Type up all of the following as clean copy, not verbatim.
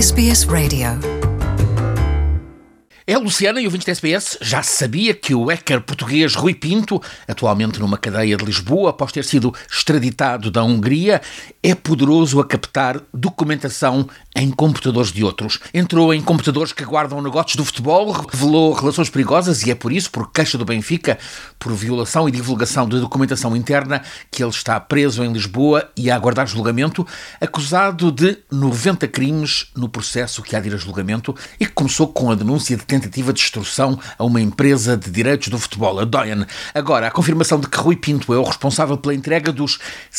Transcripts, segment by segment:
SBS Radio. É, Luciana e ouvintes da SBS, já sabia que o hacker português Rui Pinto, atualmente numa cadeia de Lisboa, após ter sido extraditado da Hungria, é poderoso a captar documentação em computadores de outros. Entrou em computadores que guardam negócios do futebol, revelou relações perigosas e é por isso, por queixa do Benfica, por violação e divulgação de documentação interna, que ele está preso em Lisboa e a aguardar julgamento, acusado de 90 crimes no processo que há de ir a julgamento e que começou com a denúncia de tentativa de extorsão a uma empresa de direitos do futebol, a Doyen. Agora, a confirmação de que Rui Pinto é o responsável pela entrega dos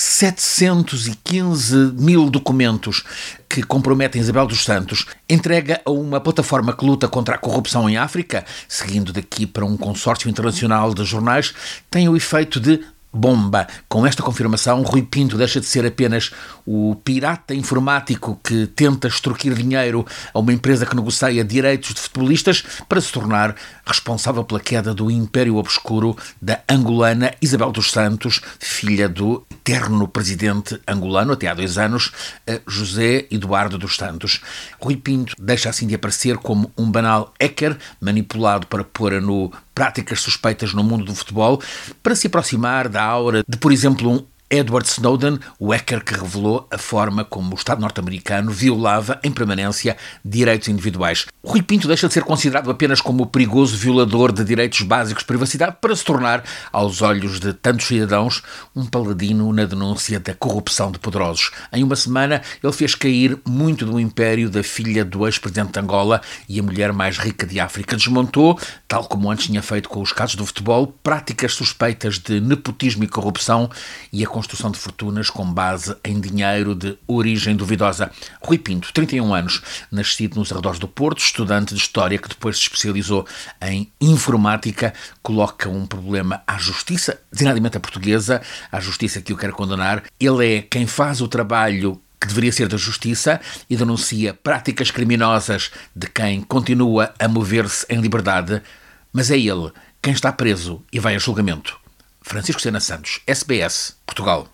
715 mil documentos que comprometem Isabel dos Santos, entrega a uma plataforma que luta contra a corrupção em África, seguindo daqui para um consórcio internacional de jornais, tem o efeito de bomba. Com esta confirmação, Rui Pinto deixa de ser apenas o pirata informático que tenta extorquir dinheiro a uma empresa que negocia direitos de futebolistas para se tornar responsável pela queda do império obscuro da angolana Isabel dos Santos, filha do eterno presidente angolano, até há 2 anos, José Eduardo dos Santos. Rui Pinto deixa assim de aparecer como um banal hacker manipulado para pôr no práticas suspeitas no mundo do futebol, para se aproximar da aura de, por exemplo, um Edward Snowden, o hacker que revelou a forma como o Estado norte-americano violava em permanência direitos individuais. Rui Pinto deixa de ser considerado apenas como o perigoso violador de direitos básicos de privacidade para se tornar, aos olhos de tantos cidadãos, um paladino na denúncia da corrupção de poderosos. Em uma semana, ele fez cair muito do império da filha do ex-presidente de Angola e a mulher mais rica de África. Desmontou, tal como antes tinha feito com os casos do futebol, práticas suspeitas de nepotismo e corrupção e a construção de fortunas com base em dinheiro de origem duvidosa. Rui Pinto, 31 anos, nascido nos arredores do Porto, estudante de História que depois se especializou em Informática, coloca um problema à justiça, designadamente a portuguesa, à justiça que o quer condenar. Ele é quem faz o trabalho que deveria ser da justiça e denuncia práticas criminosas de quem continua a mover-se em liberdade, mas é ele quem está preso e vai a julgamento. Francisco Sena Santos, SBS, Portugal.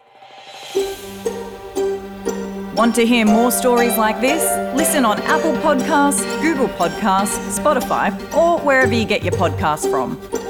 Want to hear more stories like this? Listen on Apple Podcasts, Google Podcasts, Spotify, or wherever you get your podcasts from.